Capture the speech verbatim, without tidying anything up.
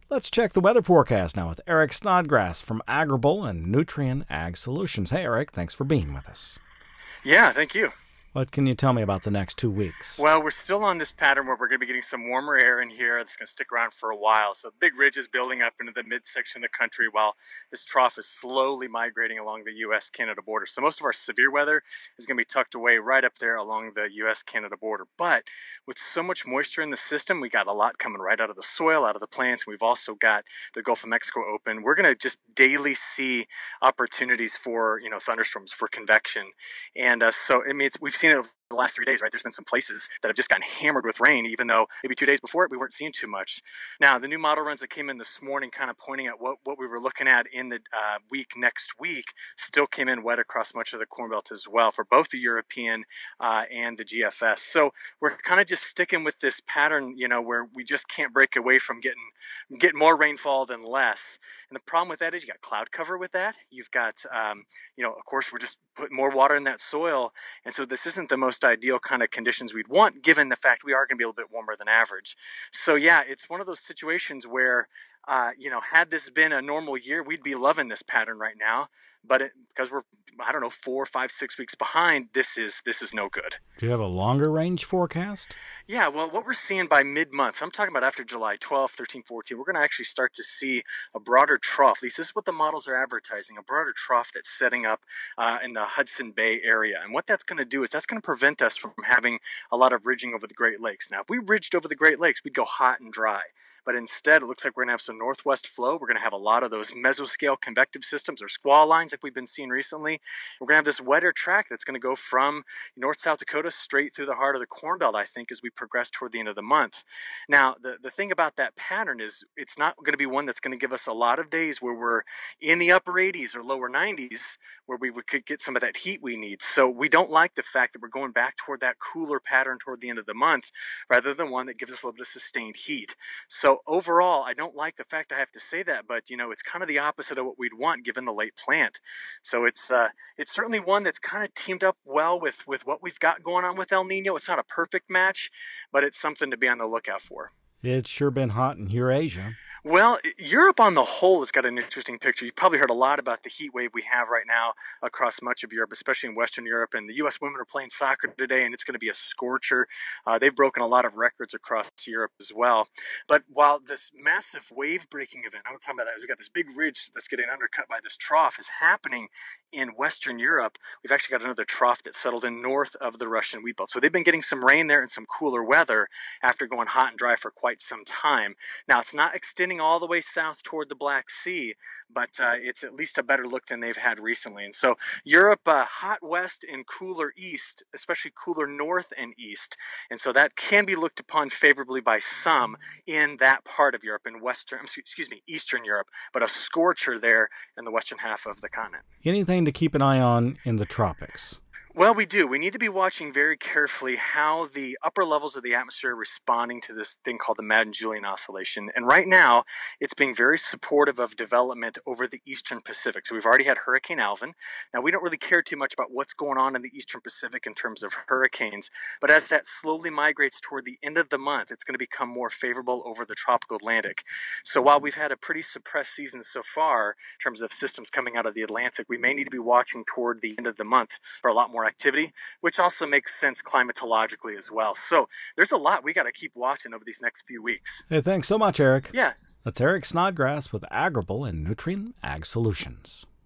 Let's check the weather forecast now with Eric Snodgrass from Agrible and Nutrien Ag Solutions. Hey, Eric, thanks for being with us. Yeah, thank you. What can you tell me about the next two weeks? Well, we're still on this pattern where we're going to be getting some warmer air in here that's going to stick around for a while. So big ridges building up into the midsection of the country while this trough is slowly migrating along the U S Canada border. So most of our severe weather is going to be tucked away right up there along the U S Canada border. But with so much moisture in the system, we got a lot coming right out of the soil, out of the plants. We've also got the Gulf of Mexico open. We're going to just daily see opportunities for, you know, thunderstorms, for convection. And uh, so, I mean, it's, we've seen it the last three days, right? There's been some places that have just gotten hammered with rain, even though maybe two days before it, we weren't seeing too much. Now, the new model runs that came in this morning, kind of pointing at what, what we were looking at in the uh, week next week, still came in wet across much of the Corn Belt as well for both the European uh, and the G F S. So we're kind of just sticking with this pattern, you know, where we just can't break away from getting, getting more rainfall than less. And the problem with that is you got cloud cover with that. You've got, um, you know, of course, we're just putting more water in that soil. And so this isn't the most ideal kind of conditions we'd want, given the fact we are going to be a little bit warmer than average. So yeah, it's one of those situations where, uh, you know, had this been a normal year, we'd be loving this pattern right now. But it, because we're, I don't know, four, five, six weeks behind, this is this is no good. Do you have a longer range forecast? Yeah, well, what we're seeing by mid-month, so I'm talking about after July twelfth, thirteenth, fourteenth, we're going to actually start to see a broader trough. At least this is what the models are advertising, a broader trough that's setting up uh, in the Hudson Bay area. And what that's going to do is that's going to prevent us from having a lot of ridging over the Great Lakes. Now, if we ridged over the Great Lakes, we'd go hot and dry. But instead, it looks like we're going to have some northwest flow. We're going to have a lot of those mesoscale convective systems or squall lines like we've been seeing recently. We're going to have this wetter track that's going to go from North South Dakota straight through the heart of the Corn Belt, I think, as we progress toward the end of the month. Now, the, the thing about that pattern is it's not going to be one that's going to give us a lot of days where we're in the upper eighties or lower nineties where we could get some of that heat we need. So we don't like the fact that we're going back toward that cooler pattern toward the end of the month rather than one that gives us a little bit of sustained heat. So overall, I don't like the fact I have to say that, but you know, it's kind of the opposite of what we'd want given the late plant. So it's uh, it's certainly one that's kind of teamed up well with, with what we've got going on with El Nino. It's not a perfect match, but it's something to be on the lookout for. It's sure been hot in Eurasia. Well, Europe on the whole has got an interesting picture. You've probably heard a lot about the heat wave we have right now across much of Europe, especially in Western Europe. And the U S women are playing soccer today, and it's going to be a scorcher. Uh, they've broken a lot of records across Europe as well. But while this massive wave-breaking event, I'm talking about that, we've got this big ridge that's getting undercut by this trough is happening in Western Europe. We've actually got another trough that settled in north of the Russian wheat belt. So they've been getting some rain there and some cooler weather after going hot and dry for quite some time. Now, it's not extending all the way south toward the Black Sea, but uh, it's at least a better look than they've had recently. And so Europe, uh, hot west and cooler east, especially cooler north and east. And so that can be looked upon favorably by some in that part of Europe, in Western, excuse me, Eastern Europe, but a scorcher there in the western half of the continent. Anything to keep an eye on in the tropics? Well, we do. We need to be watching very carefully how the upper levels of the atmosphere are responding to this thing called the Madden-Julian Oscillation. And right now, it's being very supportive of development over the eastern Pacific. So we've already had Hurricane Alvin. Now, we don't really care too much about what's going on in the eastern Pacific in terms of hurricanes. But as that slowly migrates toward the end of the month, it's going to become more favorable over the tropical Atlantic. So while we've had a pretty suppressed season so far in terms of systems coming out of the Atlantic, we may need to be watching toward the end of the month for a lot more activity, which also makes sense climatologically as well. So there's a lot we got to keep watching over these next few weeks. Hey, thanks so much, Eric. Yeah. That's Eric Snodgrass with Agrible and Nutrien Ag Solutions.